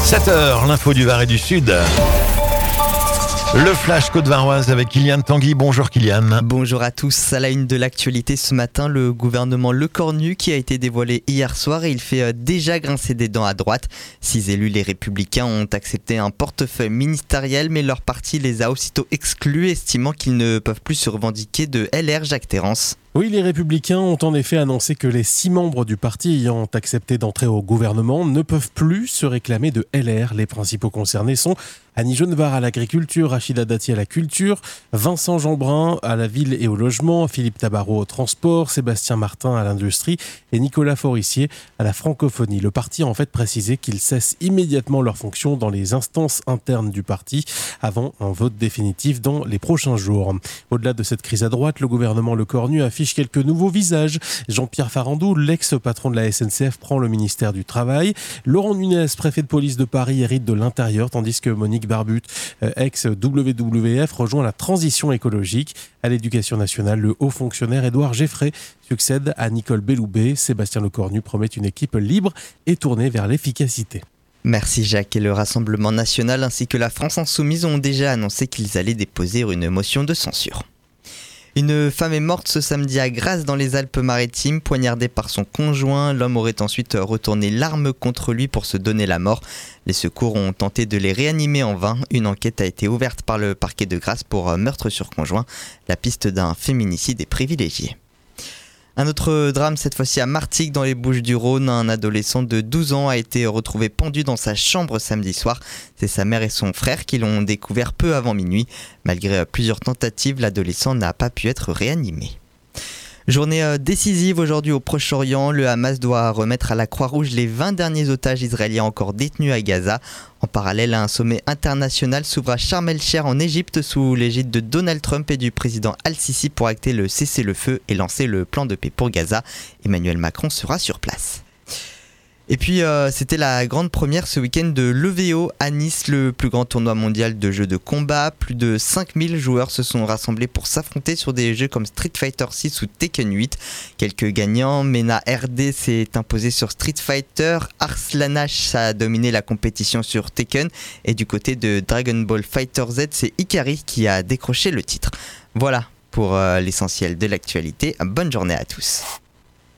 7h, l'info du Var et du Sud. Le Flash Côte-Varoise avec Kylian Tanguy. Bonjour Kylian. Bonjour à tous. À la une de l'actualité ce matin, le gouvernement Lecornu qui a été dévoilé hier soir et il fait déjà grincer des dents à droite. 6 élus les Républicains ont accepté un portefeuille ministériel mais leur parti les a aussitôt exclus, estimant qu'ils ne peuvent plus se revendiquer de LR. Jacques Terrance. Oui, les Républicains ont en effet annoncé que les 6 membres du parti ayant accepté d'entrer au gouvernement ne peuvent plus se réclamer de LR. Les principaux concernés sont Annie Genevard à l'agriculture, Rachida Dati à la culture, Vincent Jeanbrun à la ville et au logement, Philippe Tabarot au transport, Sébastien Martin à l'industrie et Nicolas Forissier à la francophonie. Le parti a en fait précisé qu'ils cessent immédiatement leurs fonctions dans les instances internes du parti avant un vote définitif dans les prochains jours. Au-delà de cette crise à droite, le gouvernement Lecornu affiche quelques nouveaux visages. Jean-Pierre Farandou, l'ex-patron de la SNCF, prend le ministère du Travail. Laurent Nunez, préfet de police de Paris, hérite de l'Intérieur, tandis que Monique Barbut, ex-WWF, rejoint la transition écologique. À l'Éducation nationale, le haut fonctionnaire Édouard Geffray succède à Nicole Belloubet. Sébastien Lecornu promet une équipe libre et tournée vers l'efficacité. Merci Jacques. Et le Rassemblement national ainsi que la France insoumise ont déjà annoncé qu'ils allaient déposer une motion de censure. Une femme est morte ce samedi à Grasse dans les Alpes-Maritimes, poignardée par son conjoint. L'homme aurait ensuite retourné l'arme contre lui pour se donner la mort. Les secours ont tenté de les réanimer en vain. Une enquête a été ouverte par le parquet de Grasse pour meurtre sur conjoint. La piste d'un féminicide est privilégiée. Un autre drame, cette fois-ci à Martigues dans les Bouches-du-Rhône. Un adolescent de 12 ans a été retrouvé pendu dans sa chambre samedi soir. C'est sa mère et son frère qui l'ont découvert peu avant minuit. Malgré plusieurs tentatives, l'adolescent n'a pas pu être réanimé. Journée décisive aujourd'hui au Proche-Orient. Le Hamas doit remettre à la Croix-Rouge les 20 derniers otages israéliens encore détenus à Gaza. En parallèle, un sommet international s'ouvre à Sharm el-Sheikh en Égypte sous l'égide de Donald Trump et du président Al-Sisi pour acter le cessez-le-feu et lancer le plan de paix pour Gaza. Emmanuel Macron sera sur place. Et puis c'était la grande première ce week-end de l'EVO à Nice, le plus grand tournoi mondial de jeux de combat. Plus de 5000 joueurs se sont rassemblés pour s'affronter sur des jeux comme Street Fighter 6 ou Tekken 8. Quelques gagnants, Mena RD s'est imposé sur Street Fighter, Arslanash a dominé la compétition sur Tekken et du côté de Dragon Ball Fighter Z, c'est Ikari qui a décroché le titre. Voilà pour l'essentiel de l'actualité. Bonne journée à tous.